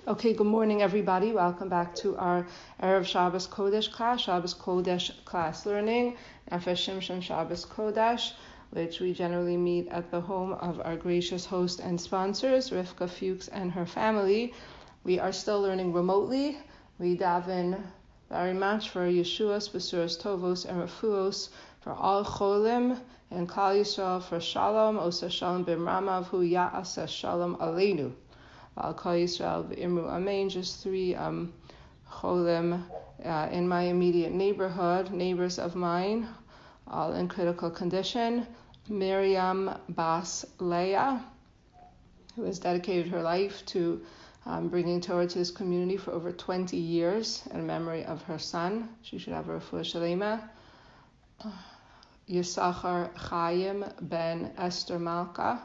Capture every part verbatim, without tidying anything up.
Okay, good morning, everybody. Welcome back to our Erev Shabbos Kodesh class, Shabbos Kodesh class learning, Nefesh Shimshon Shabbos Kodesh, which we generally meet at the home of our gracious host and sponsors, Rivka Fuchs and her family. We are still learning remotely. We daven very much for Yeshuas, Besuras Tovos, and Refuos, for all Cholim and Klal Yisrael, for Shalom, Osa Shalom B'Ramav, Hu Ya'asa Shalom Aleinu. Al Kol Yisrael V'Imru Amen, just three um, cholim uh, in my immediate neighborhood, neighbors of mine, all in critical condition. Miriam Bas Leah, who has dedicated her life to um, bringing Torah to this community for over twenty years in memory of her son. She should have a refuah shalema. Yisachar Chaim ben Esther Malka,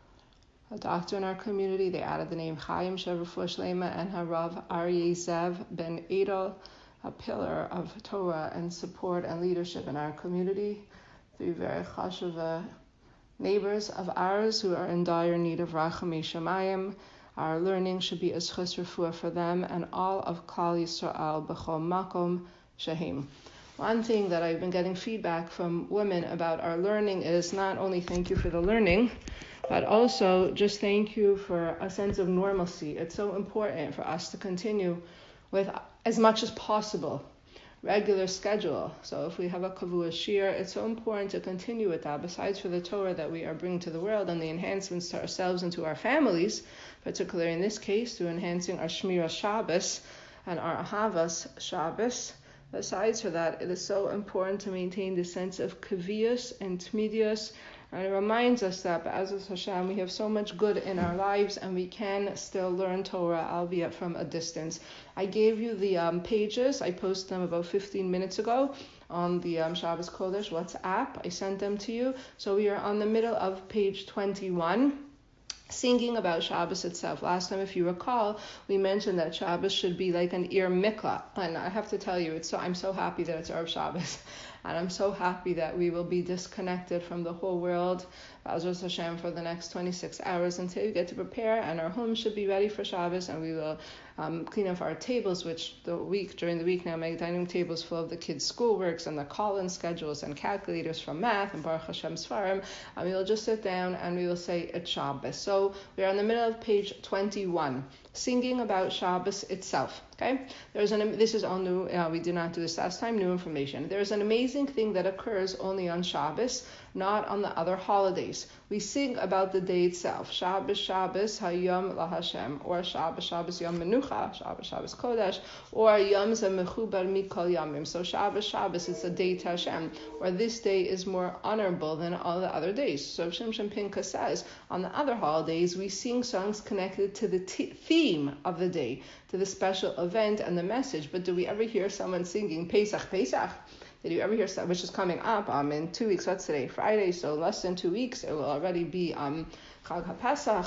a doctor in our community. They added the name Chaim Sherefuah Shlema, and Harav Aryeh Zev ben Edel, a pillar of Torah and support and leadership in our community. Three very chashuva neighbors of ours who are in dire need of Rachamei Shamayim. Our learning should be as chus refuah for them and all of Klal Yisrael b'chol makom shehim. One thing that I've been getting feedback from women about our learning is not only thank you for the learning, but also just thank you for a sense of normalcy. It's so important for us to continue with, as much as possible, regular schedule. So if we have a kavua shir, it's so important to continue with that, besides for the Torah that we are bringing to the world and the enhancements to ourselves and to our families, particularly in this case, through enhancing our Shmira Shabbos and our Ahavas Shabbos. Besides for that, it is so important to maintain the sense of kavius and tmidius. And it reminds us that, B'ezras Hashem, we have so much good in our lives and we can still learn Torah, albeit from a distance. I gave you the um, pages. I posted them about fifteen minutes ago on the um, Shabbos Kodesh WhatsApp. I sent them to you. So we are on the middle of page twenty-one. Singing about Shabbos itself. Last time, if you recall, we mentioned that Shabbos should be like an ir mikla, and I have to tell you, it's so I'm so happy that it's Erev Shabbos, and I'm so happy that we will be disconnected from the whole world, B'ezras Hashem, for the next twenty-six hours until we get to prepare, and our home should be ready for Shabbos, and we will um, clean up our tables, which the week during the week now my dining table is full of the kids' schoolworks and the call-in schedules and calculators from math and Baruch Hashem Sfarim, and we will just sit down and we will say it's Shabbos. So we are in the middle of page twenty-one, singing about Shabbos itself. Okay, there's an this is all new. Uh, we did not do this last time. New information. There is an amazing thing that occurs only on Shabbos, not on the other holidays. We sing about the day itself. Shabbos, Shabbos, Hayom LaHashem, or Shabbos, Shabbos Yom Menucha, Shabbos, Shabbos Kodesh, or Yom Zemechubar Mikol Yomim. So Shabbos, Shabbos, it's a day to Hashem, or this day is more honorable than all the other days. So Shimshon Pinka says, on the other holidays, we sing songs connected to the t- theme of the day, to the special event and the message. But do we ever hear someone singing Pesach, Pesach? Did you ever hear, which is coming up um, in two weeks, what's today, Friday, so less than two weeks, it will already be um, Chag HaPesach,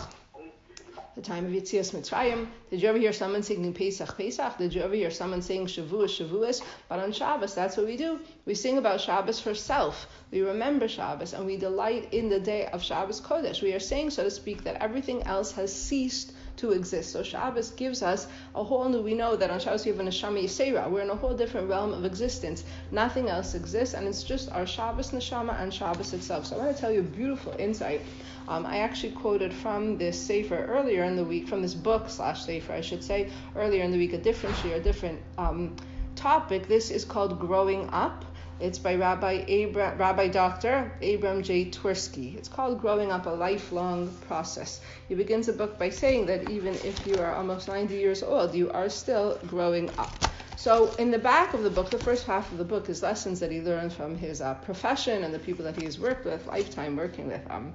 the time of Yetzias Mitzrayim. Did you ever hear someone singing Pesach, Pesach? Did you ever hear someone saying Shavuos, Shavuos? But on Shabbos, that's what we do. We sing about Shabbos for self. We remember Shabbos, and we delight in the day of Shabbos Kodesh. We are saying, so to speak, that everything else has ceased to exist. So Shabbos gives us a whole new, we know that on Shabbos we have a neshama yisera. We're in a whole different realm of existence. Nothing else exists, and it's just our Shabbos neshama and Shabbos itself. So I want to tell you a beautiful insight. Um, I actually quoted from this sefer earlier in the week, from this book slash sefer, I should say, earlier in the week, a different shir, a different um, topic. This is called Growing Up. It's by Rabbi Abra, Rabbi Doctor Abram J. Twersky. It's called Growing Up, a Lifelong Process. He begins the book by saying that even if you are almost ninety years old, you are still growing up. So in the back of the book, the first half of the book is lessons that he learned from his uh, profession and the people that he has worked with, lifetime working with um,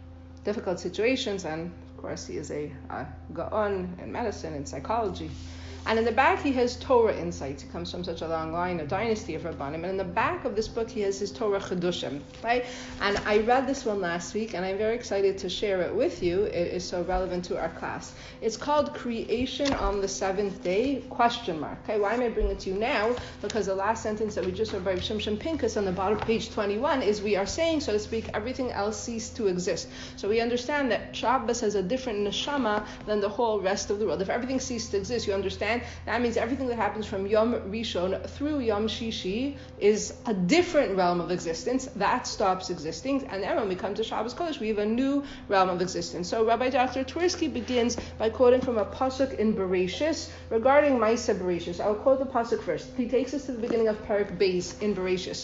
difficult situations, and of course he is a uh, gaon in medicine and psychology. And in the back he has Torah insights. He comes from such a long line, a dynasty of Rabbanim. And in the back of this book he has his Torah Chedushim, right? And I read this one last week, and I'm very excited to share it with you. It is so relevant to our class. It's called Creation on the Seventh Day, question mark. Okay, why am I bringing it to you now? Because the last sentence that we just read by Shimshon Pinkus on the bottom of page twenty-one is we are saying, so to speak, everything else ceased to exist. So we understand that Shabbos has a different neshama than the whole rest of the world. If everything ceased to exist, you understand, that means everything that happens from Yom Rishon through Yom Shishi is a different realm of existence. That stops existing. And then when we come to Shabbos Kodesh, we have a new realm of existence. So Rabbi Doctor Twersky begins by quoting from a pasuk in Bereshis regarding Maisa Bereshis. I'll quote the pasuk first. He takes us to the beginning of Perek Beis in Bereshis.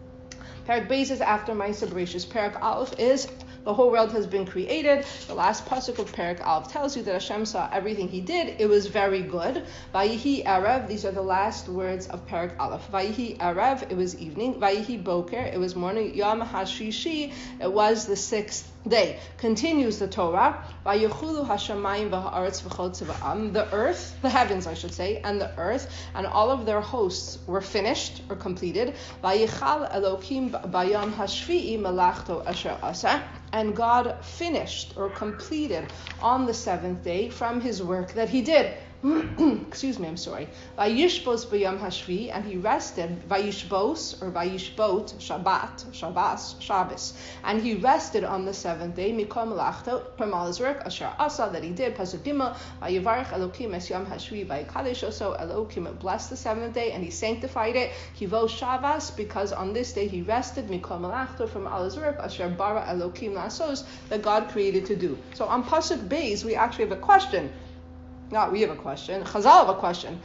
Perek Beis is after Maisa Bereshis. Perek Aleph is the whole world has been created. The last pasuk of Perek Aleph tells you that Hashem saw everything he did. It was very good. Vayihi Erev, these are the last words of Perek Aleph. Vayihi Erev, it was evening. Vayihi Boker, it was morning. Yom HaShishi, it was the sixth day. Continues the Torah. Vayichulu Hashamayim v'ha'aretz v'chol tziva'am. The earth, the heavens I should say, and the earth, and all of their hosts were finished or completed. Vayichal Elokim bayom hashvi'i melachto asher asa. And God finished or completed on the seventh day from his work that he did. Excuse me, I'm sorry. Vayishbos b'yom hashvi, and he rested. Vayishbos or Vayishbot, Shabbat, Shabbos, Shabbos, and he rested on the seventh day. Mikom melachto, from all his work, asher asa, that he did. Pasuk Gimel. Vayivarech Elokim es yom hashvi, vayikadesh oso. Elokim blessed the seventh day and he sanctified it. Hivo Shabbos, because on this day he rested. Mikom melachto, from all his work, asher bara Elokim lasos, that God created to do. So on Pasuk Beis we actually have a question. Not we have a question. Chazal have a question.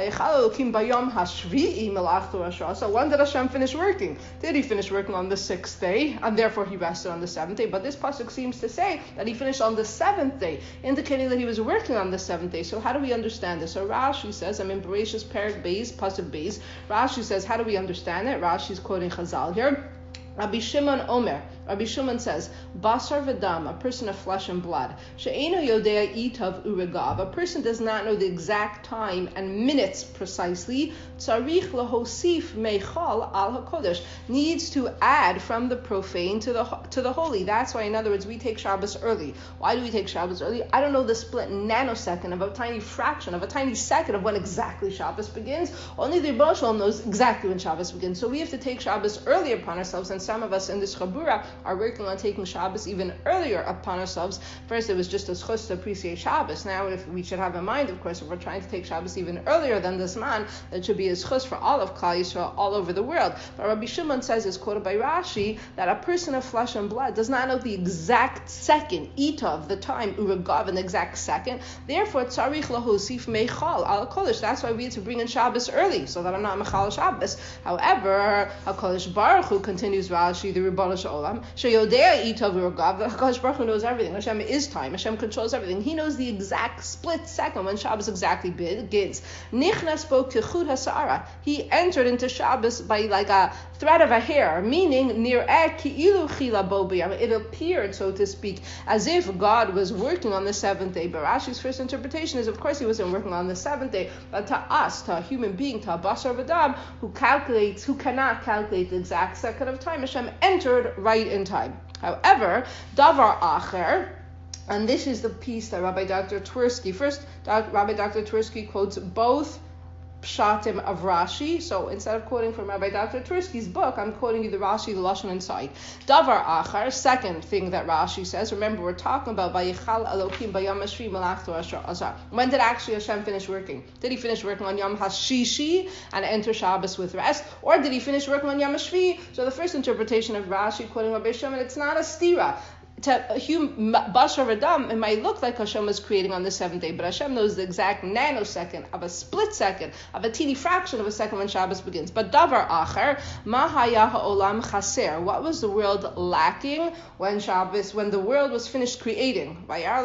So when did Hashem finish working? Did he finish working on the sixth day, and therefore he rested on the seventh day? But this pasuk seems to say that he finished on the seventh day, indicating that he was working on the seventh day. So how do we understand this? So Rashi says, I'm in Bereshis Perek Beis, pasuk Beis. Rashi says, how do we understand it? Rashi's quoting Chazal here. Rabbi Shimon Omer, Rabbi Shimon says, Basar v'dam, a person of flesh and blood. She'eno yodea itav uregav, a person does not know the exact time and minutes precisely. Tzarich lahosif meichal al hakodesh, needs to add from the profane to the to the holy. That's why, in other words, we take Shabbos early. Why do we take Shabbos early? I don't know the split nanosecond of a tiny fraction of a tiny second of when exactly Shabbos begins. Only the Rebbe Shalom knows exactly when Shabbos begins. So we have to take Shabbos early upon ourselves, and some of us in this Chabura are working on taking Shabbos even earlier upon ourselves. First, it was just a schus to appreciate Shabbos. Now, if we should have in mind, of course, if we're trying to take Shabbos even earlier than this man, that should be a schus for all of Klal Yisrael all over the world. But Rabbi Shimon says, is quoted by Rashi, that a person of flesh and blood does not know the exact second, itav, the time, uragav, an exact second. Therefore, tzarich lahosif meichal al kodesh. That's why we have to bring in Shabbos early, so that I'm not mechal Shabbos. However, HaKadosh Baruch Hu, continues Rashi, the Rebbe Shalom, sheyodea itav uragav, the HaKadosh Baruch Hu knows everything. Hashem is time. Hashem controls everything. He knows the exact split second when Shabbos exactly begins. Nichnas bo kechud hasa'ara. He entered into Shabbos by like a thread of a hair, meaning nir'eh ki'ilu chila bo b'yam. It appeared, so to speak, as if God was working on the seventh day. But Rashi's first interpretation is, of course, he wasn't working on the seventh day, but to us, to a human being, to a basar v'dam, who calculates, who cannot calculate the exact second of time, Hashem entered right in time. However, davar acher, and this is the piece that Rabbi Doctor Twersky, first, Rabbi Doctor Twersky quotes both pshatim of Rashi. So instead of quoting from Rabbi Doctor Twersky's book, I'm quoting you the Rashi, the Lashon inside. Davar achar, second thing that Rashi says. Remember, we're talking about Vayichal Elokim bayom hashvi melachto asher asa. When did actually Hashem finish working? Did he finish working on Yom HaShishi and enter Shabbos with rest, or did he finish working on Yom HaShvi? So the first interpretation of Rashi, quoting Rabbi Shimon, it's not a stira. To a human bashar v'dam, it might look like Hashem was creating on the seventh day, but Hashem knows the exact nanosecond of a split second, of a teeny fraction of a second when Shabbos begins. But davar acher, ma haya ha'olam chaser. What was the world lacking when Shabbos, when the world was finished creating? There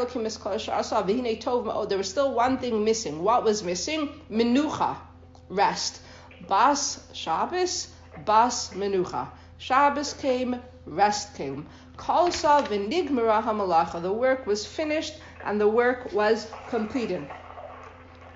was still one thing missing. What was missing? Menucha, rest. Bas Shabbos, bas menucha. Shabbos came, rest came. Kalsa v'nigmara hamalacha. The work was finished and the work was completed.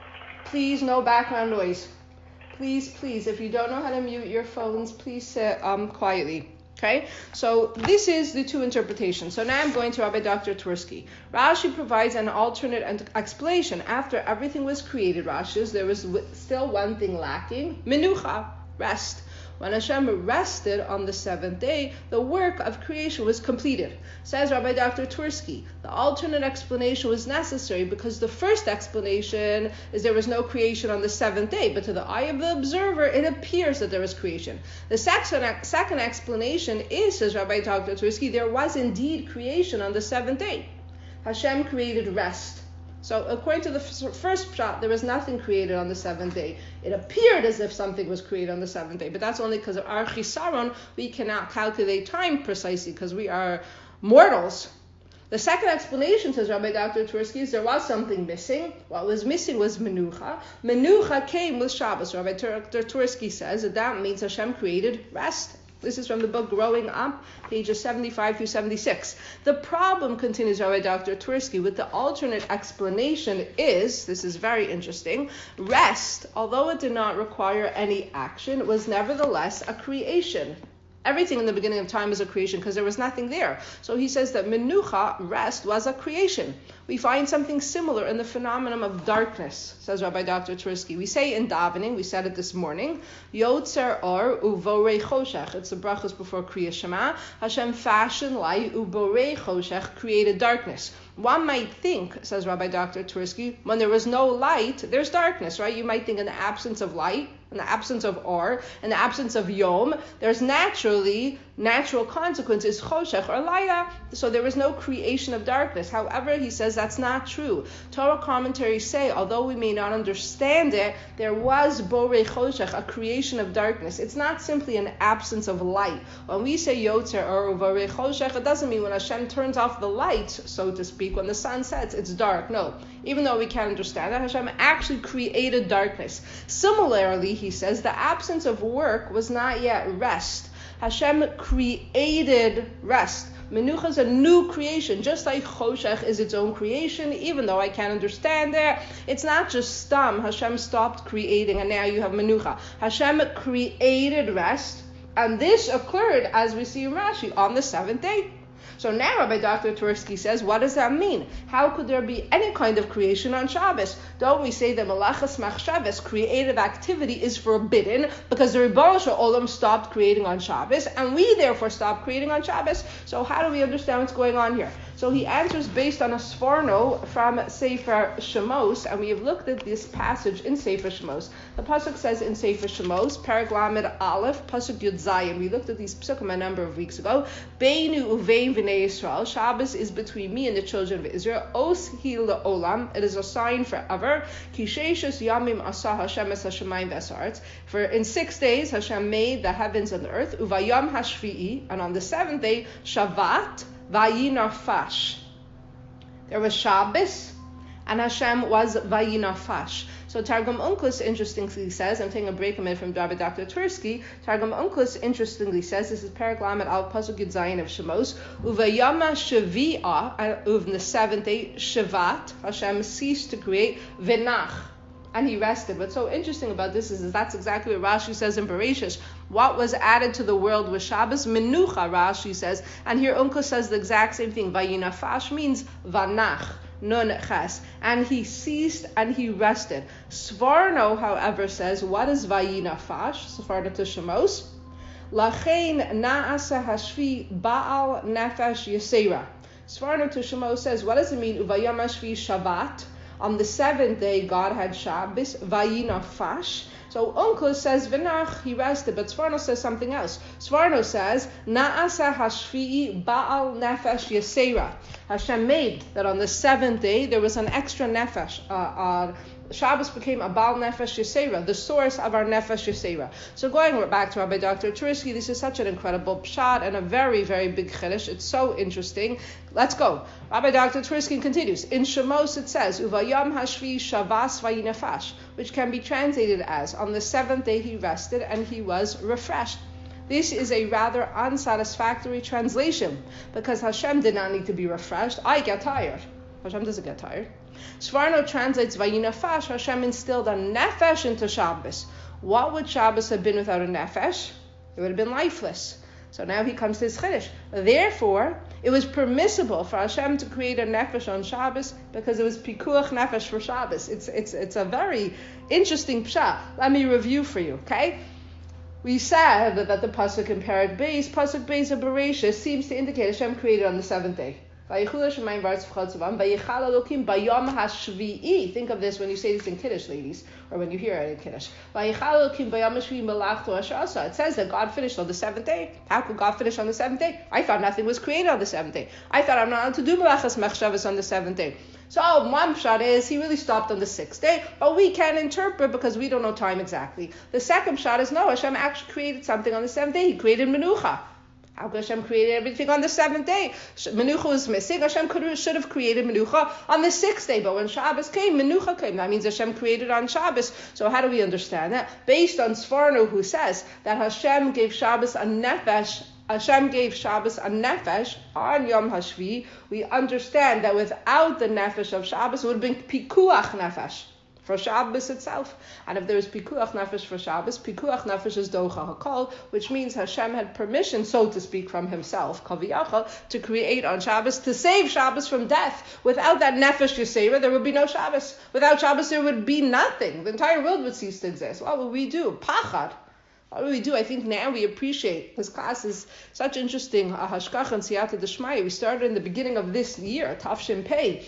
Please, no background noise. Please, please, if you don't know how to mute your phones, please sit um, quietly. Okay, so this is the two interpretations. So now I'm going to Rabbi Doctor Twersky. Rashi provides an alternate explanation. After everything was created, Rashi says, there was still one thing lacking, menucha, rest. When Hashem rested on the seventh day, the work of creation was completed. Says Rabbi Doctor Twersky, the alternate explanation was necessary because the first explanation is there was no creation on the seventh day, but to the eye of the observer, it appears that there was creation. The second, second explanation is, says Rabbi Doctor Twersky, there was indeed creation on the seventh day. Hashem created rest. So according to the f- first shot, there was nothing created on the seventh day. It appeared as if something was created on the seventh day, but that's only because of our chisaron. We cannot calculate time precisely because we are mortals. The second explanation, says Rabbi Doctor Twersky, is there was something missing. What was missing was menucha. Menucha came with Shabbos. Rabbi Doctor Twersky says that that means Hashem created rest. This is from the book Growing Up, pages seventy-five through seventy-six. The problem, continues Rabbi Doctor Twersky, with the alternate explanation is, this is very interesting, rest, although it did not require any action, was nevertheless a creation. Everything in the beginning of time is a creation because there was nothing there. So he says that menucha, rest, was a creation. We find something similar in the phenomenon of darkness, says Rabbi Doctor Twersky. We say in davening, we said it this morning, Yotzer or uvorei choshech. It's the brachos before Kriya Shema. Hashem fashioned light, uvorei choshech, created darkness. One might think, says Rabbi Doctor Twersky, when there was no light, there's darkness, right? You might think in the absence of light, in the absence of or, in the absence of yom, there's naturally, natural consequences, choshech or laya, so there was no creation of darkness. However, he says that's not true. Torah commentaries say, although we may not understand it, there was borei choshech, a creation of darkness. It's not simply an absence of light. When we say yotzer or borei choshech, it doesn't mean when Hashem turns off the lights, so to speak, when the sun sets, it's dark. No. Even though we can't understand that, Hashem actually created darkness. Similarly, he says, the absence of work was not yet rest. Hashem created rest. Menucha is a new creation, just like Choshech is its own creation, even though I can't understand it. It's not just stam. Hashem stopped creating and now you have Menucha. Hashem created rest, and this occurred, as we see in Rashi, on the seventh day. So now Rabbi Doctor Twersky says, what does that mean? How could there be any kind of creation on Shabbos? Don't we say that Malachas Machshavos, creative activity, is forbidden because the Rebbeinu Shalom stopped creating on Shabbos, and we therefore stopped creating on Shabbos? So how do we understand what's going on here? So he answers based on a Sforno from Sefer Shemos, and we have looked at this passage in Sefer Shemos. The pasuk says in Sefer Shemos, Perek Lamed Aleph, pasuk Yud Zayin. We looked at these pasukim a number of weeks ago. Beinu uvein v'nei Yisrael. Shabbos is between me and the children of Israel. Os hi le'olam. It is a sign forever. Kisheishus yamim asa Hashem es hashemayim v'esarts. For in six days Hashem made the heavens and the earth. Uvayam hashvi'i. And on the seventh day, Shavat. Vayinafash. There was Shabbos, and Hashem was Vayinafash. So Targum Onkelos interestingly says, I'm taking a break a minute from Rabbi Doctor Twersky, Targum Onkelos interestingly says, this is Perek Lamed Al Pasuk Yud Zayin of Shemos, Uvayama Shavi'ah, of the seventh day, Shavat, Hashem ceased to create, Vinach, and he rested. What's so interesting about this is, is that's exactly what Rashi says in Bereshis. What was added to the world was Shabbos, Menucha, Rashi says, and here Onkelos says the exact same thing. Vayinafash means Vanach, Nun Ches, and he ceased and he rested. Sforno, however, says, what is Vayinafash? Sforno to Shemos. Lachein Naasa Hashvi Baal Nefesh Yesera. Sforno to Shemos says, what does it mean? Uvayam Hashvi Shabbat. On the seventh day, God had Shabbos, Vayinafash. So Onkelos says, Vinach, he rested, but Sforno says something else. Sforno says, Naasa Hashvi'i Baal Nefesh Yesera. Hashem made that on the seventh day, there was an extra nefesh. Uh, uh, Shabbos became a Baal Nefesh Yesera, the source of our Nefesh Yesera. So going back to Rabbi Doctor Twersky, this is such an incredible pshat and a very, very big chiddush. It's so interesting. Let's go. Rabbi Doctor Twersky continues. In Shemos it says, Uvayam Hashvi Shavas Vayinafash, which can be translated as, on the seventh day he rested and he was refreshed. This is a rather unsatisfactory translation because Hashem did not need to be refreshed. I get tired. Hashem doesn't get tired. Sforno translates Vayinafash, Hashem instilled a nefesh into Shabbos. What would Shabbos have been without a nefesh? It would have been lifeless. So now he comes to his chiddush. Therefore, it was permissible for Hashem to create a nefesh on Shabbos because it was pikuach nefesh for Shabbos. It's it's it's a very interesting pshat. Let me review for you, okay? We said that, that the pasuk in Perek Beis, pasuk Beis of Bereshis, seems to indicate Hashem created on the seventh day. Think of this when you say this in Kiddush, ladies, or when you hear it in Kiddush. It says that God finished on the seventh day. How could God finish on the seventh day? I thought nothing was created on the seventh day. I thought I'm not allowed to do Melachas Mechshavas on the seventh day. So one pshat is he really stopped on the sixth day, but we can't interpret because we don't know time exactly. The second pshat is no, Hashem actually created something on the seventh day. He created Menucha. How could Hashem created everything on the seventh day? Menucha was missing. Hashem could, should have created Menucha on the sixth day, but when Shabbos came, Menucha came. That means Hashem created on Shabbos. So how do we understand that? Based on Sforno, who says that Hashem gave Shabbos a nefesh, Hashem gave Shabbos a nefesh on Yom HaShvi, we understand that without the nefesh of Shabbos, it would have been pikuach nefesh for Shabbos itself. And if there is pikuach nefesh for Shabbos, pikuach nefesh is docha hakol, which means Hashem had permission, so to speak, from himself, kaviyachal, to create on Shabbos, to save Shabbos from death. Without that nefesh yisera, there would be no Shabbos. Without Shabbos, there would be nothing. The entire world would cease to exist. What would we do? Pachad. What do we do? I think now we appreciate this class is such interesting. Hashkach and Siyata Deshmaya. We started in the beginning of this year, Tafshin Pei.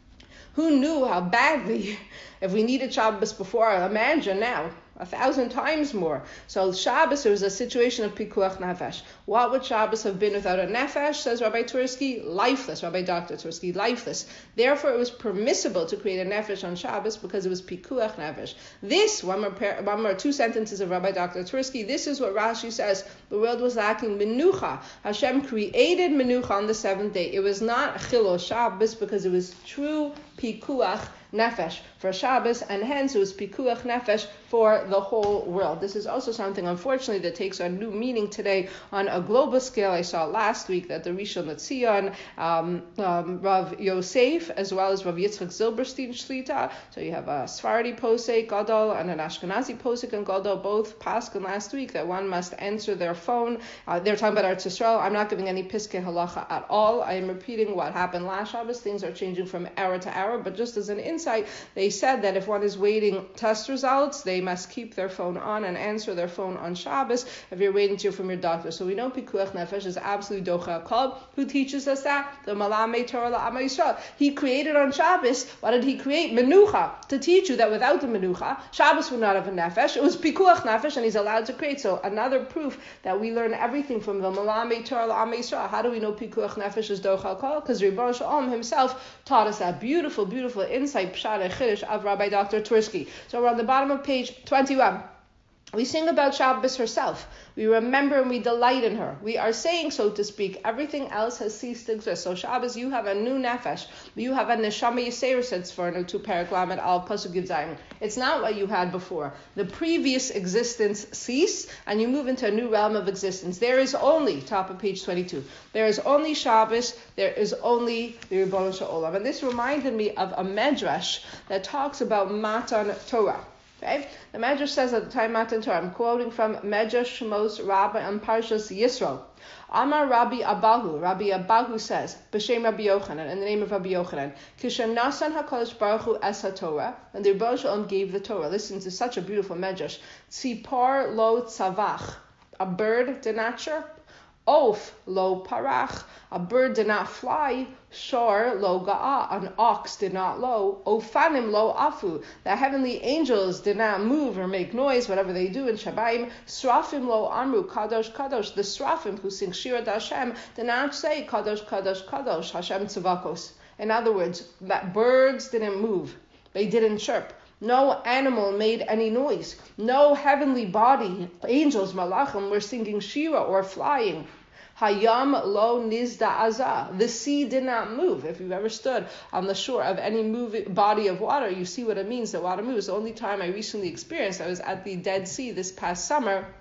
Who knew how badly, if we needed Shabbos before, imagine now, a thousand times more. So Shabbos, there was a situation of pikuach nefesh. What would Shabbos have been without a nefesh, says Rabbi Tursky? Lifeless, Rabbi Doctor Tursky, lifeless. Therefore, it was permissible to create a nefesh on Shabbos because it was pikuach nefesh. This, one more, one more two sentences of Rabbi Doctor Tursky, this is what Rashi says. The world was lacking menucha. Hashem created menucha on the seventh day. It was not chilo Shabbos because it was true pikuach nefesh for Shabbos, and hence it was pikuach nefesh for the whole world. This is also something, unfortunately, that takes on new meaning today on a global scale. I saw last week that the Rishon LeZion, um, um, Rav Yosef, as well as Rav Yitzchak Zilberstein Shlita, so you have a Sephardi posek Gadol and an Ashkenazi posek and Gadol, both paskin last week that one must answer their phone. Uh, they're talking about Eretz Yisrael. I'm not giving any piskei halacha at all. I am repeating what happened last Shabbos. Things are changing from hour to hour, but just as an insight, they said that if one is waiting test results, they must keep their phone on and answer their phone on Shabbos if you're waiting to hear from your doctor. So we know Pikuach Nefesh is absolutely Docha Kol. Who teaches us that? The Malamei Torah La'ama Yisrael. He created on Shabbos. What did he create? Menucha. To teach you that without the Menucha, Shabbos would not have a Nefesh. It was Pikuach Nefesh, and he's allowed to create. So another proof that we learn everything from the Malamei Torah La'ama Yisrael. How do we know Pikuach Nefesh is Docha Kol? Because Rebbeinu Shalom himself taught us that beautiful, beautiful insight, Pshat and Chiddush of Rabbi Doctor Tursky. So we're on the bottom of page twenty-one. We sing about Shabbos herself. We remember and we delight in her. We are saying, so to speak, everything else has ceased to exist. So Shabbos, you have a new nefesh. You have a neshama yisera, says for no two parak lamed al pasuk yud zayin. It's not what you had before. The previous existence ceased, and you move into a new realm of existence. There is only, top of page twenty-two, there is only Shabbos, there is only the Rebbeinu Shalom. And this reminded me of a medrash that talks about Matan Torah. Okay? The Medrash says at the time Matan Torah, I'm quoting from Medrash Shmos Rabbah and Parshas Yisro. Amar Rabbi Abahu, Rabbi Abahu says, B'Shem Rabbi Yochanan, in the name of Rabbi Yochanan, Kishan Nasan HaKadosh Baruch Hu Es HaTorah, and the Rebbeinu Shalom gave the Torah. Listen to such a beautiful Medrash. Tzipor lo tzavach, a bird did not chirp. Oaf lo parach, a bird did not fly. Shor lo ga'ah, an ox did not low. Ofanim lo afu, the heavenly angels did not move or make noise, whatever they do in Shabbaim. Srafim lo amru, kadosh kadosh, the Srafim who sing Shira Hashem did not say kadosh kadosh kadosh, Hashem tzavakos. In other words, that birds didn't move, they didn't chirp. No animal made any noise. No heavenly body, angels, malachim, were singing Shira or flying. Hayam lo nizda azah. The sea did not move. If you've ever stood on the shore of any moving body of water, you see what it means that water moves. The only time I recently experienced, I was at the Dead Sea this past summer.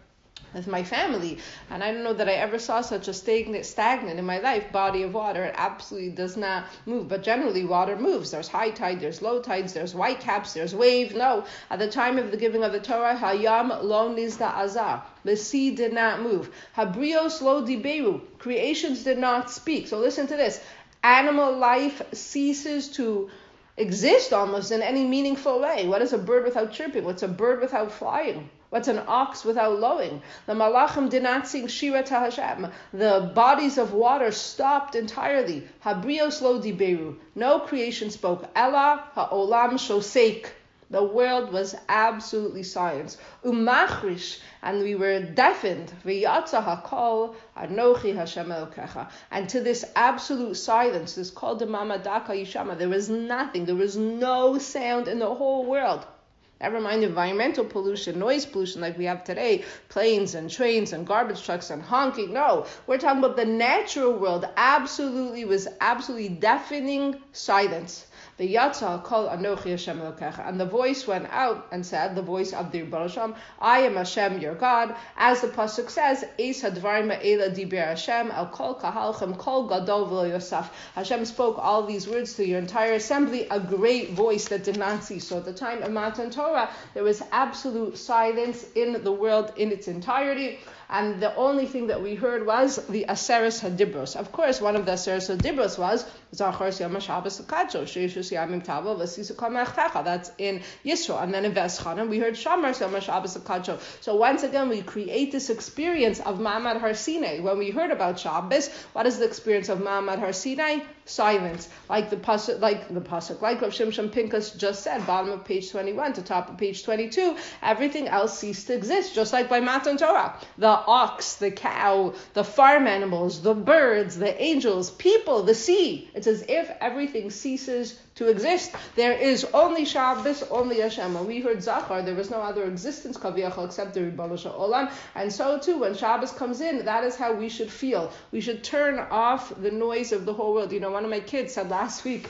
with my family, and I don't know that I ever saw such a stagnant, stagnant in my life body of water. It absolutely does not move, but generally water moves. There's high tide, there's low tides, there's white caps, there's wave. No, at the time of the giving of the Torah, Hayam lo nizda azar, the sea did not move. Habrios lo diberu, creations did not speak. So listen to this: animal life ceases to exist almost in any meaningful way. What is a bird without chirping? What's a bird without flying? What's an ox without lowing? The malachim did not sing Shira to Hashem. The bodies of water stopped entirely. Habrios lo diberu. No creation spoke. Ella ha'olam shosek. The world was absolutely silent. Umachrish, and we were deafened. V'yatza hakol anochi Hashem Elokecha. And to this absolute silence, this kol demama daka yishama, there was nothing. There was no sound in the whole world. Never mind environmental pollution, noise pollution like we have today, planes and trains and garbage trucks and honking. No, we're talking about the natural world. Absolutely was absolutely deafening silence. The Yatza called Anochi Hashem Elokecha, and the voice went out and said, the voice of the Rebbe Shalom, I am Hashem your God. As the pasuk says, Eis hadvarim ha'ela diber Hashem al kol kahalchem kol gadol v'lo yosaf. Hashem spoke all these words to your entire assembly, a great voice that did not cease. So at the time of Matan Torah, there was absolute silence in the world in its entirety. And the only thing that we heard was the Aseres HaDibros. Of course, one of the Aseres HaDibros was Zachar Yom HaShabbos HaKadosh, Sheishus Yamim Tavo V'Sisu Kol Me'achtecha. That's in Yisro. And then in Veschanan, we heard Shamar Yom HaShabbos HaKadosh. So once again, we create this experience of Ma'amad Har Sinai. When we heard about Shabbos, what is the experience of Ma'amad Har Sinai? Silence. Like the pasuk, like the pasuk, like Rav Shimshon Pinkus just said, bottom of page twenty-one to top of page twenty-two, everything else ceased to exist, just like by Matan Torah. The ox, the cow, the farm animals, the birds, the angels, people, the sea. It's as if everything ceases to exist. There is only Shabbos, only Hashem. When we heard Zachar, there was no other existence Kaviyachal except the Ribono Shel Olam. And so too, when Shabbos comes in, that is how we should feel. We should turn off the noise of the whole world. You know, one of my kids said last week,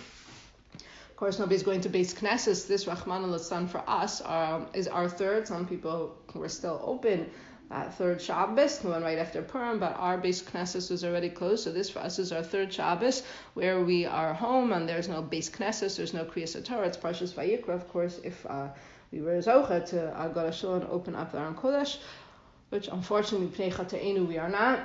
of course, nobody's going to base Knesset. This Rahman al-San for us um, is our third. Some people were still open. Uh, third Shabbos, the one right after Purim, but our base Knesset was already closed, so this for us is our third Shabbos, where we are home, and there's no base Knesset, there's no Kriyas Torah, it's Parshas Vayikra, of course, if uh, we were Zocha to uh, go to Shul and open up the Aron Kodesh, which unfortunately, Pnei Chateinu, we are not.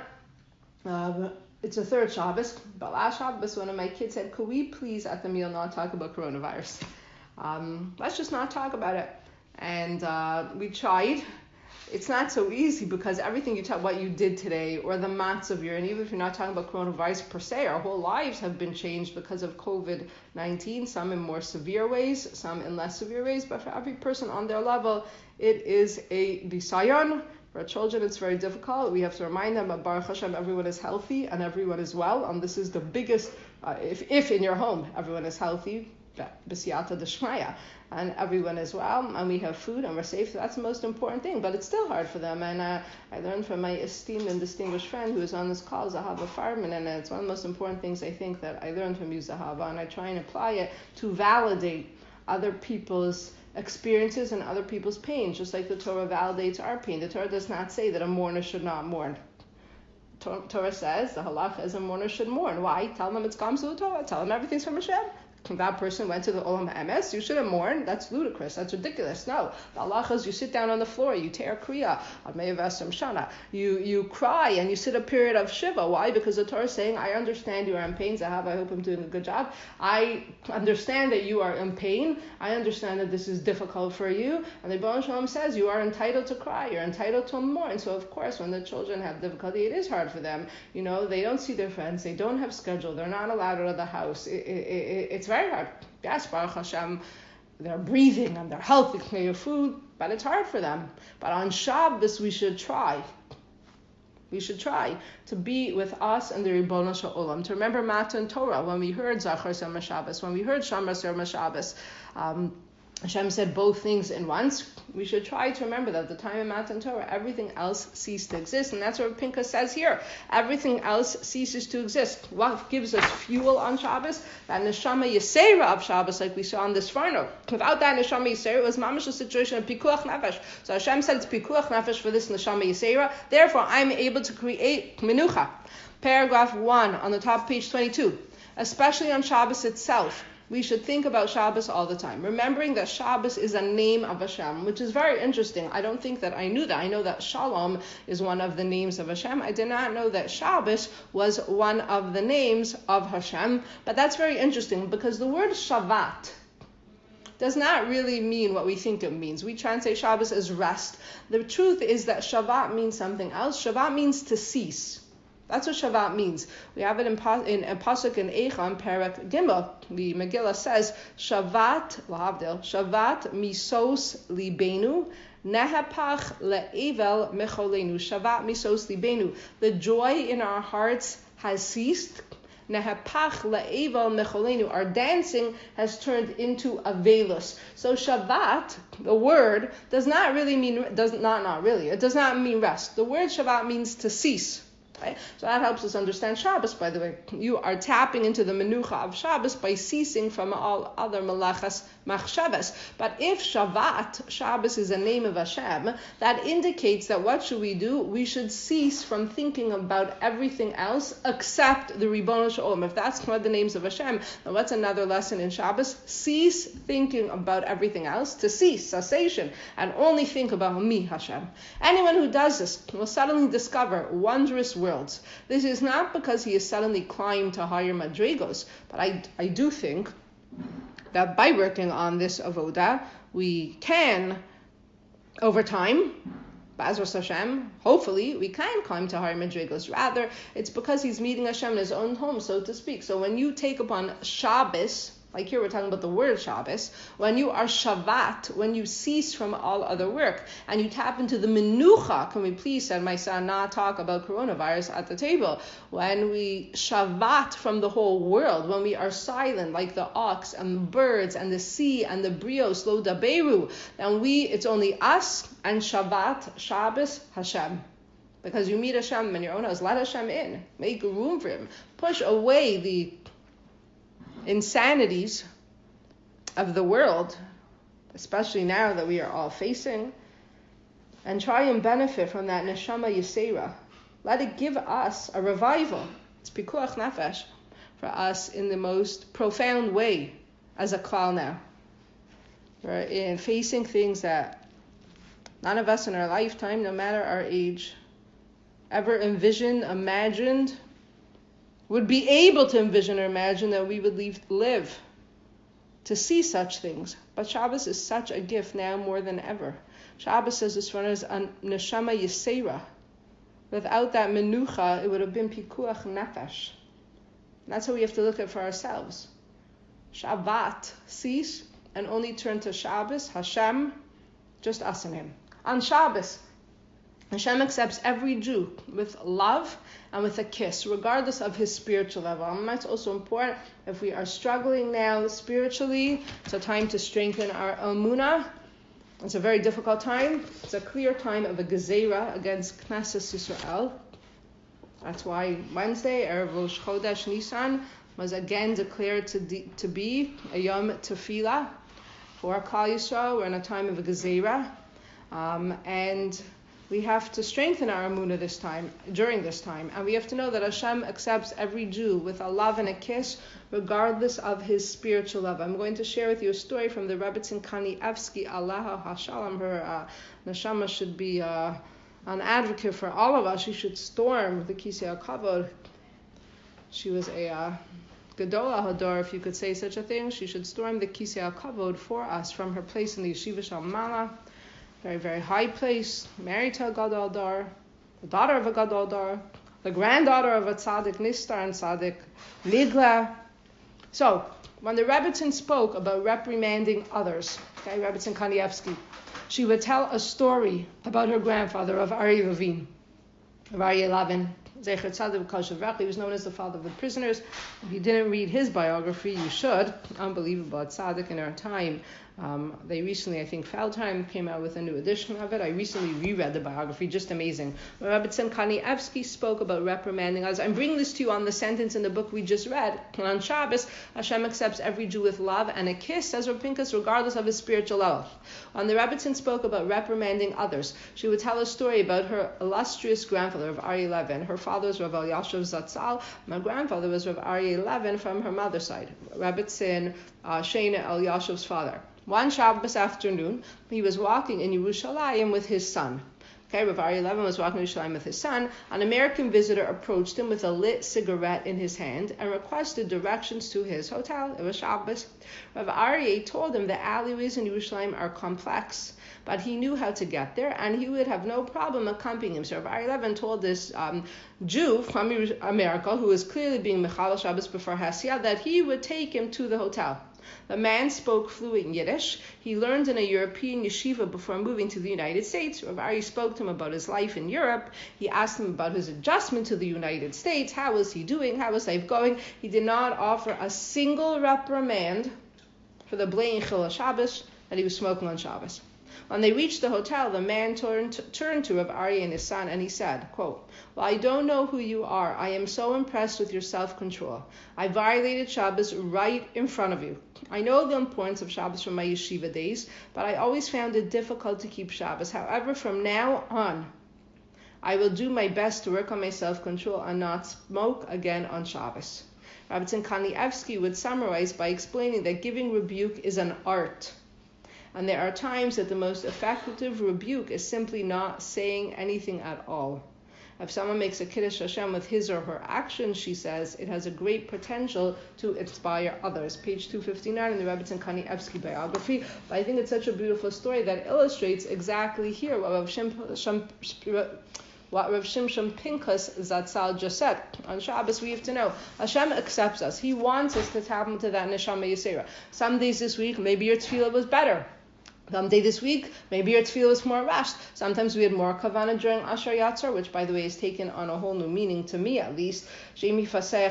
Uh, it's a third Shabbos, but last Shabbos, one of my kids said, could we please at the meal not talk about coronavirus? Um, let's just not talk about it. And uh, we tried. It's not so easy because everything you talk what you did today or the matzah of your, and even if you're not talking about coronavirus per se, our whole lives have been changed because of covid nineteen, some in more severe ways, some in less severe ways, but for every person on their level, it is a bisayon. For our children, it's very difficult. We have to remind them that Baruch Hashem, everyone is healthy and everyone is well, and this is the biggest, uh, if, if in your home everyone is healthy, b'siyata d'shmaya, and everyone as well, and we have food and we're safe. So that's the most important thing, but it's still hard for them. And uh, I learned from my esteemed and distinguished friend who is on this call, Zahava Farman, and it's one of the most important things I think that I learned from you, Zahava, and I try and apply it to validate other people's experiences and other people's pain, just like the Torah validates our pain. The Torah does not say that a mourner should not mourn. Torah says the halacha is a mourner should mourn. Why? Tell them it's Gamzu Torah. Tell them everything's from Hashem. That person went to the Olam Ha'emes, you shouldn't mourn. That's ludicrous. That's ridiculous. No. The halacha is you sit down on the floor, you tear kriya, shana. You you cry and you sit a period of shiva. Why? Because the Torah is saying, I understand you are in pain, Zahav. I hope I'm doing a good job. I understand that you are in pain. I understand that this is difficult for you. And the Ribono Shel Olam says you are entitled to cry. You're entitled to mourn. So of course, when the children have difficulty, it is hard for them. You know, they don't see their friends. They don't have schedule. They're not allowed out of the house. It, it, it, it's very hard. Yes, Baruch Hashem, they're breathing and they're healthy, clear food, but it's hard for them. But on Shabbos, we should try. We should try to be with us and the Ribono Shel Olam, to remember Matan Torah, when we heard Zachar Yom HaShabbos, when we heard Shamar Yom HaShabbos, um, Hashem said both things in once. We should try to remember that at the time of Matan Torah, everything else ceased to exist. And that's what Pinchas says here. Everything else ceases to exist. What gives us fuel on Shabbos? That Neshama Yisera of Shabbos, like we saw on this Farno. Without that Neshama Yisera, it was mamash a situation of Pikuach Nefesh. So Hashem said it's Pikuach Nefesh for this Neshama Yisera. Therefore, I'm able to create Menucha. Paragraph one on the top of page twenty-two. Especially on Shabbos itself, we should think about Shabbos all the time, remembering that Shabbos is a name of Hashem, which is very interesting. I don't think that I knew that. I know that Shalom is one of the names of Hashem. I did not know that Shabbos was one of the names of Hashem, but that's very interesting because the word Shabbat does not really mean what we think it means. We translate Shabbos as rest. The truth is that Shabbat means something else. Shabbat means to cease. That's what Shabbat means. We have it in, in a pasuk in Eicha, Perek Gimel. The Megillah says, Shabbat, lahavdil, Shabbat misos libenu, nehapach le'evel mecholenu. Shabbat misos libenu. The joy in our hearts has ceased. Nehapach le'evel mecholenu. Our dancing has turned into a velus. So Shabbat, the word, does not really mean, does not, not really, it does not mean rest. The word Shabbat means to cease. Right? So that helps us understand Shabbos, by the way. You are tapping into the menucha of Shabbos by ceasing from all other melachas machshavas. But if Shabbat, Shabbos is a name of Hashem, that indicates that what should we do? We should cease from thinking about everything else except the Ribono Shel Olam. If that's one of the names of Hashem, then what's another lesson in Shabbos? Cease thinking about everything else, to cease, cessation, and only think about me, Hashem. Anyone who does this will suddenly discover wondrous worlds. This is not because he has suddenly climbed to higher madrigos, but I, I do think that by working on this avoda, we can, over time, B'ezras Hashem, hopefully, we can climb to higher madrigos. Rather, it's because he's meeting Hashem in his own home, so to speak. So when you take upon Shabbos, like here we're talking about the word Shabbos, when you are Shabbat, when you cease from all other work, and you tap into the menucha, can we please, said my son, not talk about coronavirus at the table, when we Shabbat from the whole world, when we are silent like the ox and the birds and the sea and the brios, lo daberu, then we, it's only us and Shabbat, Shabbos, Hashem. Because you meet Hashem in your own house, let Hashem in, make room for him, push away the insanities of the world, especially now that we are all facing, and try and benefit from that neshama yisera. Let it give us a revival. It's pikuach nefesh for us in the most profound way as a klal now. We're in facing things that none of us in our lifetime, no matter our age, ever envisioned, imagined, would be able to envision or imagine that we would leave, live to see such things. But Shabbos is such a gift now more than ever. Shabbos says this one is a neshama yisera. Without that menucha, it would have been pikuach nefesh. And that's how we have to look at for ourselves. Shabbat, cease, and only turn to Shabbos, Hashem, just us and him. On Shabbos, Hashem accepts every Jew with love and with a kiss, regardless of his spiritual level. And that's also important. If we are struggling now spiritually, it's a time to strengthen our emunah. It's a very difficult time. It's a clear time of a gezerah against Knesset Yisrael. That's why Wednesday, Erev Rosh Chodesh Nisan, was again declared to, de- to be a Yom Tefillah for Klal Yisrael. We're in a time of a gezerah. Um, and we have to strengthen our emunah this time, during this time. And we have to know that Hashem accepts every Jew with a love and a kiss, regardless of his spiritual level. I'm going to share with you a story from the Rebbetzin Kanievsky, Allah HaShalom. Her uh, neshama should be uh, an advocate for all of us. She should storm the Kisei HaKavod. She was a uh, Gedola Hador, if you could say such a thing. She should storm the Kisei HaKavod for us from her place in the Yeshiva Shel Mala. Very, very high place, married to a Gadol Dar, the daughter of a Gadol Dar, the granddaughter of a Tzaddik Nistar and Tzaddik Nigla. So, when the Rebbetzin spoke about reprimanding others, okay, Rebbetzin Kanievsky, she would tell a story about her grandfather of Ari Levin, of Ari Lavin, Zecher Tzaddik Kol Shavrach. He was known as the father of the prisoners. If you didn't read his biography, you should. Unbelievable, Tzaddik in our time. Um, they recently, I think Feldheim came out with a new edition of it. I recently reread the biography, just amazing. Rebbetzin Kanievsky spoke about reprimanding us. I'm bringing this to you on the sentence in the book we just read. On Shabbos, Hashem accepts every Jew with love and a kiss, says Rav Pinkus, regardless of his spiritual level. When the Rebbetzin spoke about reprimanding others, she would tell a story about her illustrious grandfather, Rav Aryeh Levin. Her father was Rav Elyashiv Zatzal. My grandfather was Rav Aryeh Levin from her mother's side, Rebbetzin uh, Sheina Elyashiv's father. One Shabbos afternoon, he was walking in Yerushalayim with his son. Okay, Rav Aryeh Levin was walking in Yerushalayim with his son. An American visitor approached him with a lit cigarette in his hand and requested directions to his hotel. It was Shabbos. Rav Aryeh told him the alleyways in Yerushalayim are complex, but he knew how to get there, and he would have no problem accompanying him. So Rav Aryeh Levin told this um, Jew from America, who was clearly being Mechal Shabbos before Hasia, that he would take him to the hotel. The man spoke fluent Yiddish. He learned in a European yeshiva before moving to the United States. Rav Aryeh spoke to him about his life in Europe. He asked him about his adjustment to the United States. How was he doing? How was life going? He did not offer a single reprimand for the Blain Chil Shabbos that he was smoking on Shabbos. When they reached the hotel, the man turned, turned to Rav Aryeh and his son, and he said, quote, "Well, I don't know who you are. I am so impressed with your self-control. I violated Shabbos right in front of you. I know the importance of Shabbos from my yeshiva days, but I always found it difficult to keep Shabbos. However, from now on, I will do my best to work on my self-control and not smoke again on Shabbos." Rebbetzin Kanievsky would summarize by explaining that giving rebuke is an art. And there are times that the most effective rebuke is simply not saying anything at all. If someone makes a Kiddush Hashem with his or her actions, she says, it has a great potential to inspire others. Page two fifty-nine in the Rebbetzin Kanievsky biography. But I think it's such a beautiful story that illustrates exactly here what Rav Shimshon what Rav Shimshon Pinkus Zatzal just said. On Shabbos, we have to know Hashem accepts us. He wants us to tap into that neshama yisera. Some days this week, maybe your tefillah was better. Someday this week, maybe your tefillah was more rushed. Sometimes we had more kavanah during Asher Yatzar, which, by the way, is taken on a whole new meaning, to me at least. We understand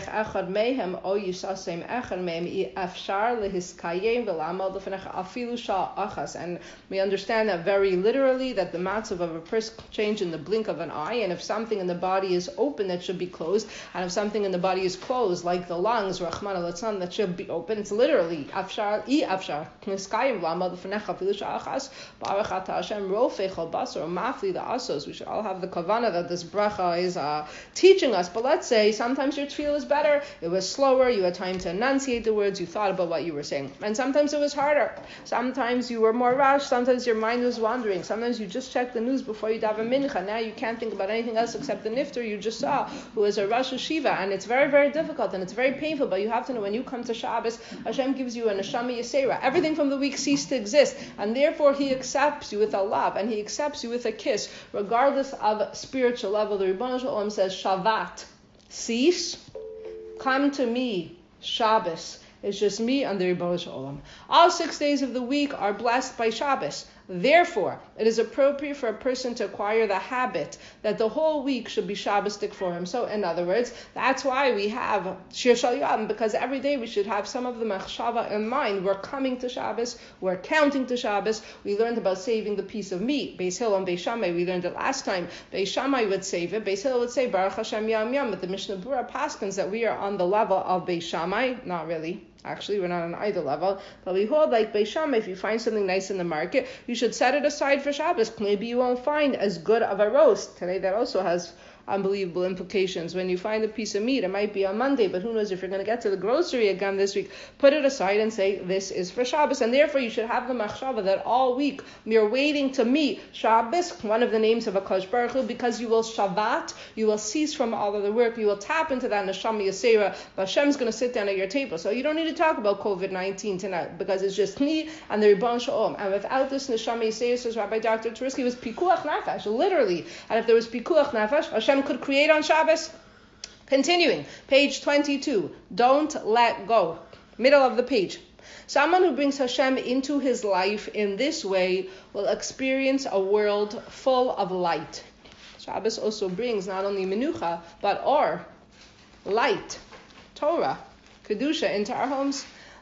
that very literally, that the matzav of a person can change in the blink of an eye, and if something in the body is open, that should be closed, and if something in the body is closed, like the lungs, Rahman al-Atzan, that should be open, it's literally afshar, i afshar, niskayim v'lamad l'fenecha afilu sha'achas, baruch ata Hashem rofei chol basar, mafli the asos. We should all have the kavanah that this bracha is uh, teaching us. But let's say sometimes your tefillah was better, it was slower, you had time to enunciate the words, you thought about what you were saying. And sometimes it was harder. Sometimes you were more rushed, sometimes your mind was wandering, sometimes you just checked the news before you daven mincha. Now you can't think about anything else except the nifter you just saw, who is a Rosh Hashiva, and it's very, very difficult, and it's very painful, but you have to know when you come to Shabbos, Hashem gives you a neshama yisera. Everything from the week ceased to exist, and therefore He accepts you with a love, and He accepts you with a kiss, regardless of spiritual level. The Rebbeinu Shalom says, Shavat, cease, come to me, Shabbos. It's just me and the Rebbeinu Shalom. All six days of the week are blessed by Shabbos. Therefore, it is appropriate for a person to acquire the habit that the whole week should be Shabbostic for him. So, in other words, that's why we have Shir Shal Yom, because every day we should have some of the machshava in mind. We're coming to Shabbos, we're counting to Shabbos. We learned about saving the piece of meat. Beis Hillel and Beis Shammai, we learned it last time. Beis Shammai would save it. Beis Hillel would say, Baruch Hashem Yom Yom. But the Mishnah Berurah paskins that we are on the level of Beis Shammai. Not really. Actually, we're not on either level. But we hold like Beis Shammai, if you find something nice in the market, you should set it aside for Shabbos. Maybe you won't find as good of a roast. Today that also has unbelievable implications. When you find a piece of meat, it might be on Monday, but who knows if you're going to get to the grocery again this week. Put it aside and say, this is for Shabbos. And therefore you should have the machshava that all week you're waiting to meet Shabbos, one of the names of HaKadosh Baruch Hu, because you will Shabbat, you will cease from all of the work, you will tap into that neshama yasera. Hashem's going to sit down at your table. So you don't need to talk about covid nineteen tonight, because it's just me and the Rebbeinu Shalom. And without this neshama yasera, says Rabbi Doctor Turisky, was pikuach nefesh, literally. And if there was pikuach nefesh, Hashem could create on Shabbos. Continuing, page twenty-two, don't let go. Middle of the page. Someone who brings Hashem into his life in this way will experience a world full of light. Shabbos also brings not only menucha, but or, light, Torah, Kedusha into our homes.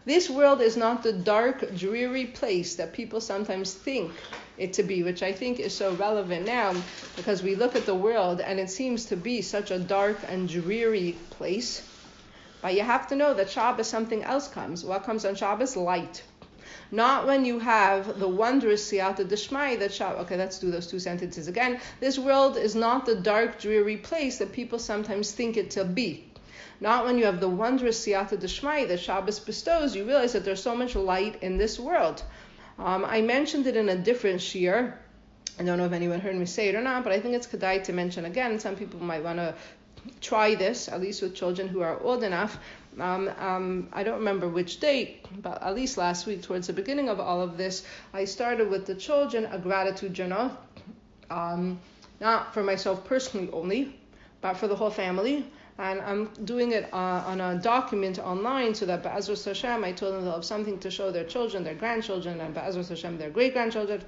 This world is not the dark, dreary place that people sometimes think it to be, which I think is so relevant now because we look at the world and it seems to be such a dark and dreary place. But you have to know that Shabbos, something else comes. What comes on Shabbos? Light. Not when you have the wondrous siyata d'shmai that Shabbos. Okay, let's do those two sentences again. This world is not the dark, dreary place that people sometimes think it to be. Not when you have the wondrous siyata d'shmai that Shabbos bestows, you realize that there's so much light in this world. Um, I mentioned it in a different shiur. I don't know if anyone heard me say it or not, but I think it's kedai to mention again. Some people might want to try this, at least with children who are old enough. Um, um, I don't remember which date, but at least last week, towards the beginning of all of this, I started with the children a gratitude journal, um, not for myself personally only, but for the whole family. And I'm doing it uh, on a document online so that Be'ezras Hashem, I told them they'll have something to show their children, their grandchildren, and Be'ezras Hashem, their great-grandchildren.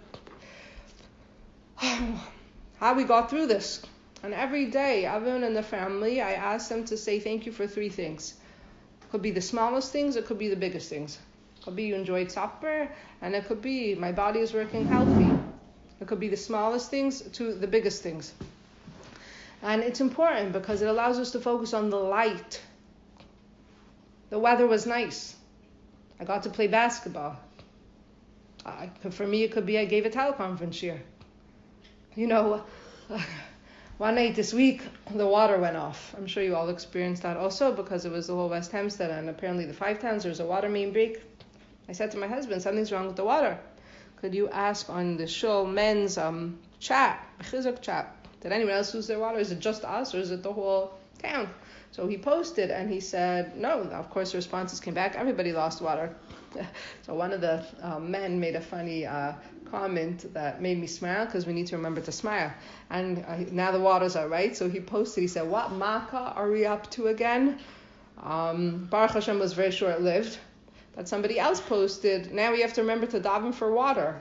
How we got through this. And every day, everyone in the family, I ask them to say thank you for three things. It could be the smallest things, it could be the biggest things. It could be you enjoyed supper, and it could be my body is working healthy. It could be the smallest things to the biggest things. And it's important because it allows us to focus on the light. The weather was nice. I got to play basketball. I, for me, it could be I gave a teleconference here. You know, one night this week, the water went off. I'm sure you all experienced that also because it was the whole West Hempstead and apparently the five towns, there's a water main break. I said to my husband, something's wrong with the water. Could you ask on the shul men's um, chat, chizuk chat, did anyone else lose their water? Is it just us or is it the whole town? So he posted and he said, no, of course the responses came back, everybody lost water. So one of the uh, men made a funny uh, comment that made me smile because we need to remember to smile. And uh, now the water's all right. So he posted, he said, what makkah are we up to again? Um, Baruch Hashem was very short-lived. But somebody else posted, now we have to remember to daven for water.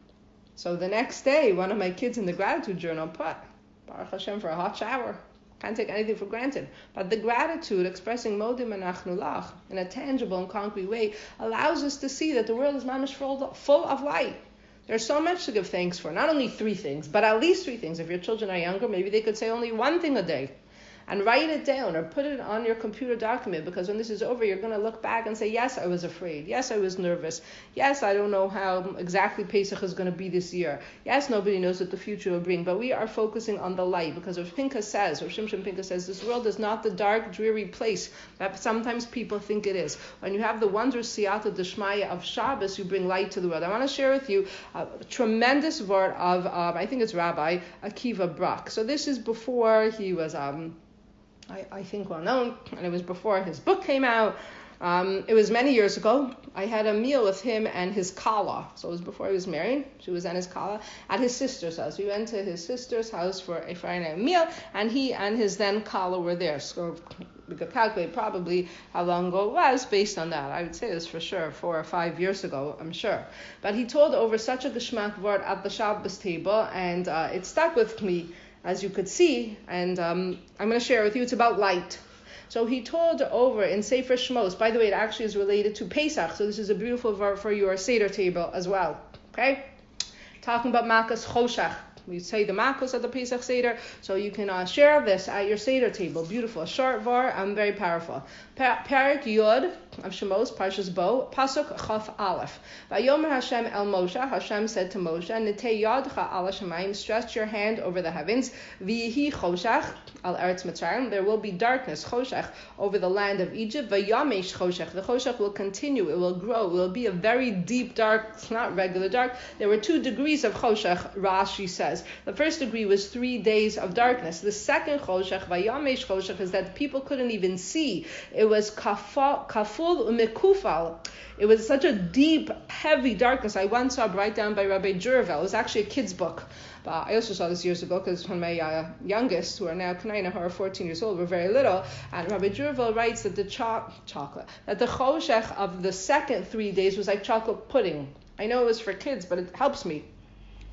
So the next day, one of my kids in the gratitude journal put, Baruch Hashem for a hot shower. Can't take anything for granted. But the gratitude, expressing modim anachnu lach in a tangible and concrete way, allows us to see that the world is mamish full, full of light. There's so much to give thanks for. Not only three things, but at least three things. If your children are younger, maybe they could say only one thing a day. And write it down or put it on your computer document, because when this is over, you're going to look back and say, yes, I was afraid. Yes, I was nervous. Yes, I don't know how exactly Pesach is going to be this year. Yes, nobody knows what the future will bring, but we are focusing on the light, because Rav Pinchas says, Rav Shimshon Pinchas says, this world is not the dark, dreary place that sometimes people think it is. When you have the wondrous siyata d'shmaya of Shabbos, you bring light to the world. I want to share with you a tremendous word of, um, I think it's Rabbi Akiva Brock. So this is before he was... Um, I, I think well known, and it was before his book came out. Um, it was many years ago. I had a meal with him and his kala. So it was before he was married. She was and his kala at his sister's house. We went to his sister's house for a Friday night meal, and he and his then kala were there. So we could calculate probably how long ago it was based on that. I would say this for sure, four or five years ago, I'm sure. But he told over such a geschmack word at the Shabbos table, and uh, it stuck with me, as you could see, and um, I'm going to share with you. It's about light. So he told over in Sefer Shmos, by the way, it actually is related to Pesach, so this is a beautiful verb for your Seder table as well, okay? Talking about Makas Choshech. We say the Makos at the Pesach Seder, so you can uh, share this at your Seder table. Beautiful. A short var and very powerful. Parak Yod of Shemos, Parshas Bo, Pasuk Chaf Aleph. Vayomer Hashem el Moshe, Hashem said to Moshe, Nitei yadcha al Hashemayim, stretch your hand over the heavens, V'yihi Choshech al Eretz Mitzrayim, there will be darkness, Choshech, over the land of Egypt, Vayamesh Choshech, the Choshech will continue, it will grow, it will be a very deep dark, it's not regular dark. There were two degrees of Choshech, Rashi says. The first degree was three days of darkness. The second Choshech, Vayamesh Choshech, is that people couldn't even see. It was kaful umekufal. It was such a deep, heavy darkness. I once saw Bright Down by Rabbi Jurvel. It was actually a kid's book. But I also saw this years ago because when my uh, youngest, who are now Kanaina, who are fourteen years old, were very little, and Rabbi Jurvel writes that the cho- chocolate, that the Choshech of the second three days was like chocolate pudding. I know it was for kids, but it helps me.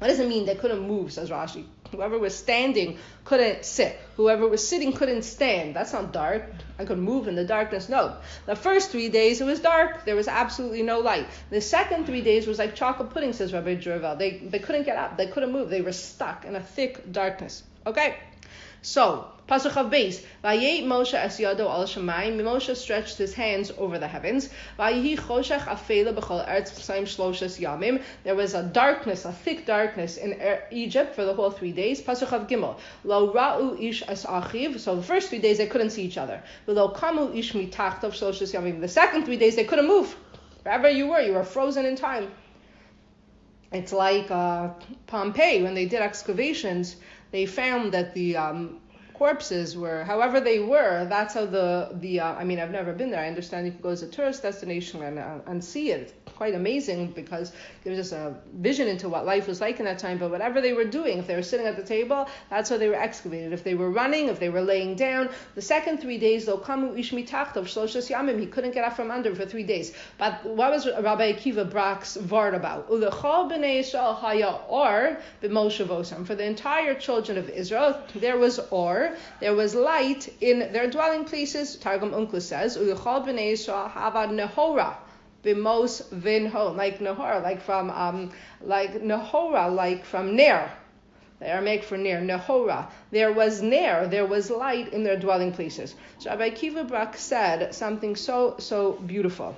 What does it mean they couldn't move, says Rashi? Whoever was standing couldn't sit. Whoever was sitting couldn't stand. That's not dark. I could move in the darkness. No. The first three days it was dark. There was absolutely no light. The second three days was like chocolate pudding, says Rabbi Jeravel. They they couldn't get up. They couldn't move. They were stuck in a thick darkness. Okay. So, Pasuk of Beis, Vayet Moshe es yado al shamayim. Moshe stretched his hands over the heavens. Vayihi choshech afela b'chol eretz Mitzrayim shloshes yamim. There was a darkness, a thick darkness in Egypt for the whole three days. Pasuk of Gimel, Lo ra'u ish es achiv. So the first three days they couldn't see each other. Lo kamu ish mitachtav shloshes yamim. The second three days they couldn't move. Wherever you were, you were frozen in time. It's like uh, Pompeii, when they did excavations, they found that the um, corpses were, however they were, that's how the, the uh, I mean, I've never been there. I understand you can go as a tourist destination and, uh, and see it. It's quite amazing because it gives us a vision into what life was like in that time. But whatever they were doing, if they were sitting at the table, that's how they were excavated. If they were running, if they were laying down, the second three days, though, kamu ish mitachtav shloshes yamim, he couldn't get up from under for three days. But what was Rabbi Akiva Brak's vart about? Ulechol b'nei Yisrael haya or b'Moshe vosam. For the entire children of Israel, there was or, there was light in their dwelling places. Targum Onkelos says, Ulechol b'nei Yisrael havad nehora b'mos vinho, like nehora, like from um, like nehora, like from ner. The Aramaic for ner, nehora. There was ner, there was light in their dwelling places. So Rabbi Akiva Brak said something so so beautiful.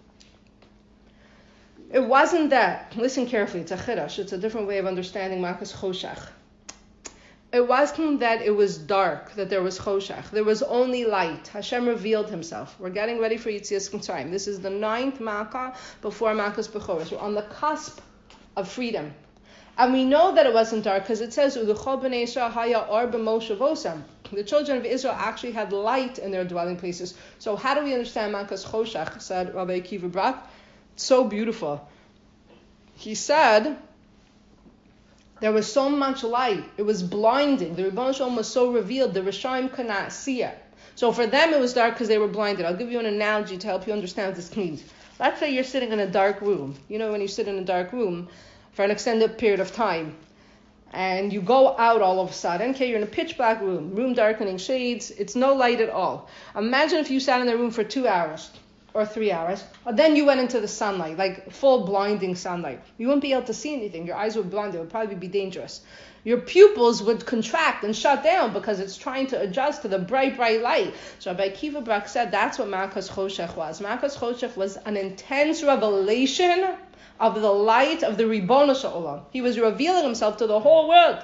It wasn't that, listen carefully, it's a chiddush, it's a different way of understanding Makas Choshech. It wasn't that it was dark, that there was choshech. There was only light. Hashem revealed himself. We're getting ready for Yitzias Mitzrayim. This is the ninth Makkah before Makkah's Bechoros. We're on the cusp of freedom. And we know that it wasn't dark because it says, Ulechol b'nei Yisrael haya or b'Moshe vosam. The children of Israel actually had light in their dwelling places. So how do we understand Makkah's choshech, said Rabbi Akiva Brak? It's so beautiful. He said, there was so much light. It was blinding. The Rebbeinu Shalom was so revealed. The Rishaim could not see it. So for them, it was dark because they were blinded. I'll give you an analogy to help you understand what this means. Let's say you're sitting in a dark room. You know when you sit in a dark room for an extended period of time, and you go out all of a sudden. Okay, you're in a pitch black room, room darkening shades. It's no light at all. Imagine if you sat in the room for two hours. Or three hours, or then you went into the sunlight, like full blinding sunlight. You wouldn't be able to see anything. Your eyes would blind. It would probably be dangerous. Your pupils would contract and shut down because it's trying to adjust to the bright, bright light. So Rabbi Akiva Brak said that's what Makas Choshech was. Makas Choshech was an intense revelation of the light of the Ribono Shel Olam. He was revealing himself to the whole world.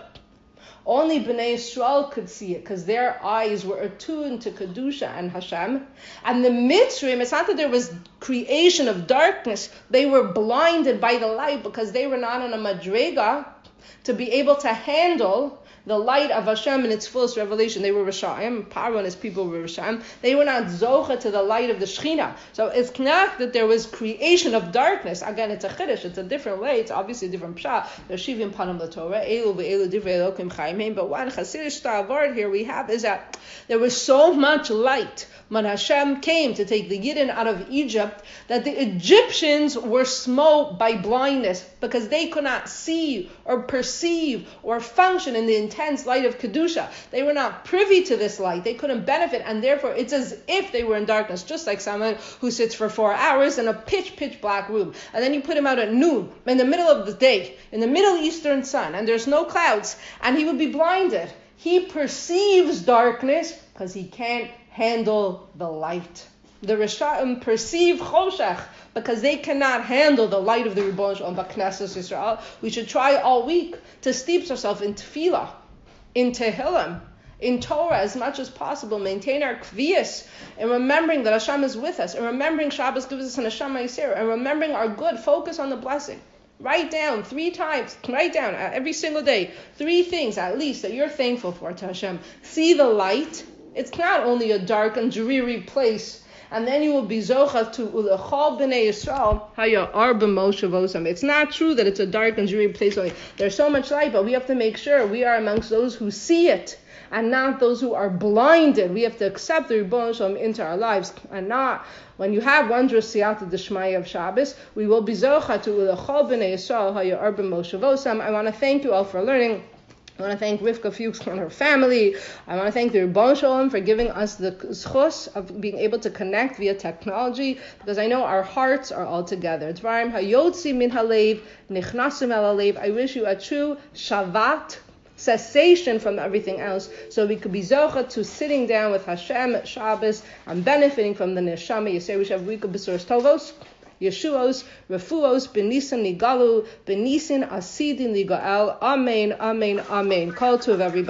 Only Bnei Yisrael could see it because their eyes were attuned to Kedusha and Hashem. And the Mitzrayim, it's not that there was creation of darkness. They were blinded by the light because they were not on a madrega to be able to handle the light of Hashem in its fullest revelation. They were Rishayim. Paro and his people were Rishayim. They were not Zocha to the light of the Shechina. So it's not that there was creation of darkness. Again, it's a chiddush. It's a different way. It's obviously a different pshat. There's Shivim Panim LaTorah. Elu ve'elu divrei Elokim chayim. But one Hasidic stavard here we have is that there was so much light when Hashem came to take the Yidden out of Egypt that the Egyptians were smote by blindness because they could not see or perceive or function in the intense light of Kedusha. They were not privy to this light. They couldn't benefit, and therefore it's as if they were in darkness, just like someone who sits for four hours in a pitch, pitch black room. And then you put him out at noon, in the middle of the day, in the Middle Eastern sun, and there's no clouds, and he would be blinded. He perceives darkness because he can't handle the light. The Rishayim perceive choshech because they cannot handle the light of the Ribono Shel Olam B'Knesset Yisrael. We should try all week to steep ourselves in tefillah, in tehillim, in Torah as much as possible. Maintain our kviyas and remembering that Hashem is with us, and remembering Shabbos gives us an Hashem Yisera, and remembering our good. Focus on the blessing. Write down three times, write down every single day, three things at least that you're thankful for to Hashem. See the light. It's not only a dark and dreary place, and then you will be zocha to ulechol b'nei Yisrael haya ar b'Moshe vosam. It's not true that it's a dark and dreary place only. There's so much light, but we have to make sure we are amongst those who see it. and not those who are blinded. We have to accept the Ribono Shel Olam into our lives, and not when you have wondrous siyata d'shmaya of Shabbos, we will be zocha to ulechol b'nei Yisrael ha'ya'ar b'moshavosam. I want to thank you all for learning. I want to thank Rivka Fuchs and her family. I want to thank the Ribono Shel Olam for giving us the zchus of being able to connect via technology, because I know our hearts are all together. Dvarim hayotzi min halev, nichnasim el halev. I wish you a true shavat, cessation from everything else, so we could be zocha to sitting down with Hashem at Shabbos and benefiting from the neshama. You say we should have week of besuros tovos, Yeshuos, Refuos, Benisin Nigalu, Benisin Asidin Ligael. Amen, Amen, Amen. Call to of everybody.